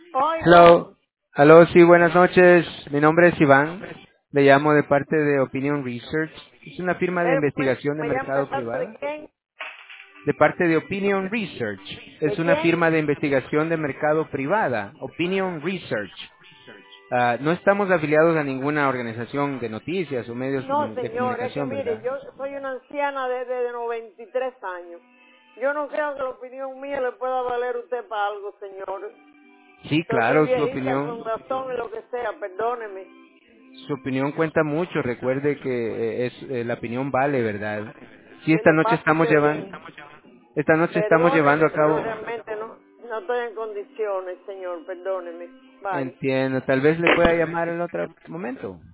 Oigo. Hello. Hello, sí, buenas noches. Mi nombre es Iván. Le llamo de parte de Opinion Research. Es una firma de investigación de Me llama de mercado parte de privada. quién? De parte de Opinion Research. Es ¿De una quién? firma de investigación de mercado privada. Opinion Research. No estamos afiliados a ninguna organización de noticias o medios No, de señor, es que comunicación, mire, ¿verdad? yo soy una anciana de 93 años. Yo no creo que la opinión mía le pueda valer a usted para algo, señor. Sí, Soy muy claro, viejita con razón y lo que sea, perdóneme. su opinión cuenta mucho. Recuerde que la opinión vale, ¿verdad? Sí, ¿Qué le pasa? Que esta noche estamos llevando perdóneme, a pero cabo. realmente no estoy en condiciones, señor, perdóneme. Bye. Entiendo, tal vez le pueda llamar en otro momento.